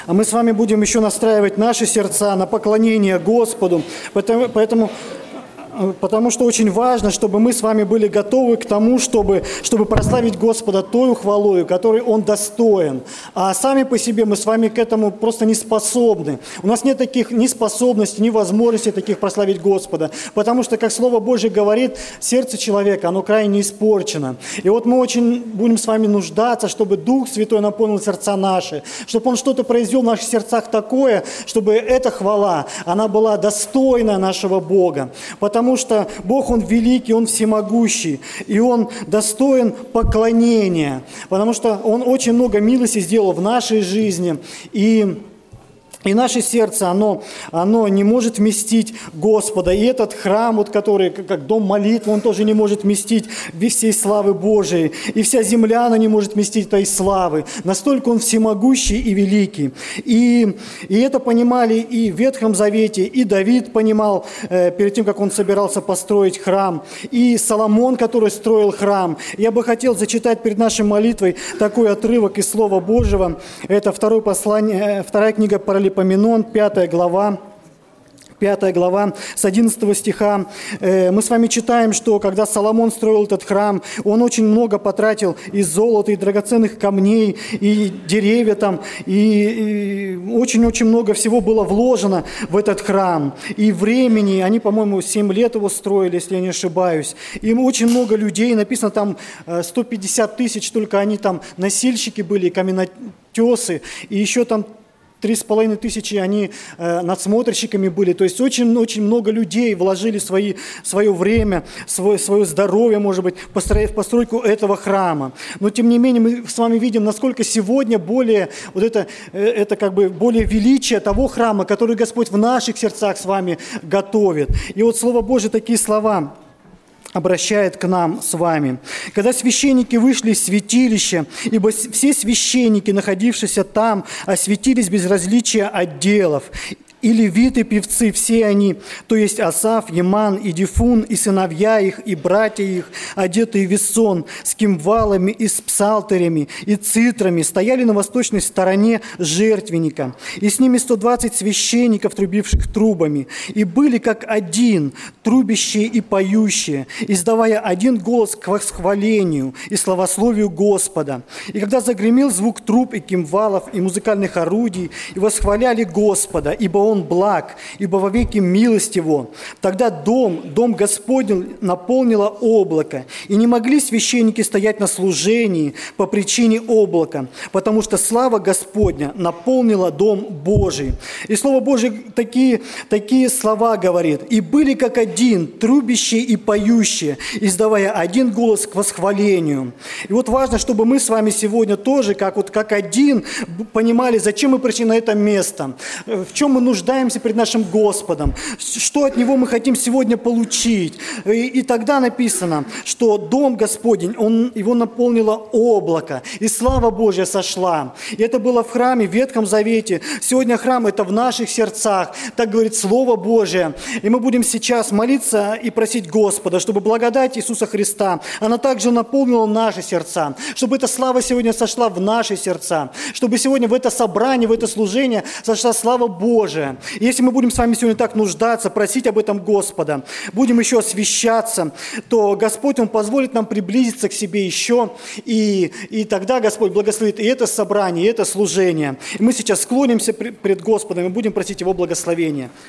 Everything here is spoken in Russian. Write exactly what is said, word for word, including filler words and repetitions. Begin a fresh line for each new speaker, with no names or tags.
А мы с вами будем еще настраивать наши сердца на поклонение Господу. Поэтому, поэтому, потому что очень важно, чтобы мы с вами были готовы к тому, чтобы, чтобы прославить Господа той хвалою, которой Он достоин. А сами по себе мы с вами к этому просто не способны. У нас нет таких ни способностей, ни возможностей таких прославить Господа. Потому что, как Слово Божье говорит, сердце человека, оно крайне испорчено. И вот мы очень будем с вами нуждаться, чтобы Дух Святой наполнил сердца наши, чтобы Он что-то произвел в наших сердцах такое, чтобы эта хвала, она была достойна нашего Бога. Потому Потому что Бог, Он великий, Он всемогущий, и Он достоин поклонения, потому что Он очень много милости сделал в нашей жизни, и... И наше сердце, оно, оно не может вместить Господа. И этот храм, вот, который как дом молитвы, он тоже не может вместить всей славы Божией. И вся земля, она не может вместить этой славы. Настолько он всемогущий и великий. И, и это понимали и в Ветхом Завете, и Давид понимал э, перед тем, как он собирался построить храм. И Соломон, который строил храм. Я бы хотел зачитать перед нашей молитвой такой отрывок из Слова Божьего. Это второе послание, вторая книга Паралипоменон, пятая глава, пятая глава, с одиннадцатого стиха. Мы с вами читаем, что когда Соломон строил этот храм, он очень много потратил и золота, и драгоценных камней, и деревья там, и очень-очень много всего было вложено в этот храм. И времени, они, по-моему, семь лет его строили, если я не ошибаюсь. И очень много людей, написано там сто пятьдесят тысяч, только они там носильщики были, каменотесы, и еще там Три с половиной тысячи они э, надсмотрщиками были. То есть очень-очень много людей вложили свои, свое время, свое, свое здоровье, может быть, в постройку этого храма. Но тем не менее мы с вами видим, насколько сегодня более, вот это, это как бы более величие того храма, который Господь в наших сердцах с вами готовит. И вот Слово Божие такие слова обращает к нам с вами. Когда священники вышли из святилища, ибо все священники, находившиеся там, осветились без различия отделов, и левиты, певцы, все они, то есть Асаф, Еман, и Дифун, и сыновья их, и братья их, одетые в весон, с кимвалами и с псалтерями, и цитрами, стояли на восточной стороне жертвенника, и с ними сто двадцать священников, трубивших трубами, и были как один, трубящие и поющие, издавая один голос к восхвалению и славословию Господа. И когда загремел звук труб и кимвалов, и музыкальных орудий, и восхваляли Господа, ибо Он Он благ, ибо вовеки милость Его. Тогда дом, дом Господень наполнило облако, и не могли священники стоять на служении по причине облака, потому что слава Господня наполнила дом Божий. И Слово Божие такие, такие слова говорит. «И были как один, трубящие и поющие, издавая один голос к восхвалению». И вот важно, чтобы мы с вами сегодня тоже, как, вот, как один, понимали, зачем мы пришли на это место, в чем мы нуждаемся перед нашим Господом, что от Него мы хотим сегодня получить. И, и тогда написано, что дом Господень, он, его наполнило облако, и слава Божья сошла. И это было в храме, в Ветхом Завете. Сегодня храм – это в наших сердцах, так говорит Слово Божие. И мы будем сейчас молиться и просить Господа, чтобы благодать Иисуса Христа, она также наполнила наши сердца, чтобы эта слава сегодня сошла в наши сердца, чтобы сегодня в это собрание, в это служение сошла слава Божия. И если мы будем с вами сегодня так нуждаться, просить об этом Господа, будем еще освящаться, то Господь, Он позволит нам приблизиться к себе еще, и, и тогда Господь благословит и это собрание, и это служение. И мы сейчас склонимся пред Господом и будем просить Его благословения.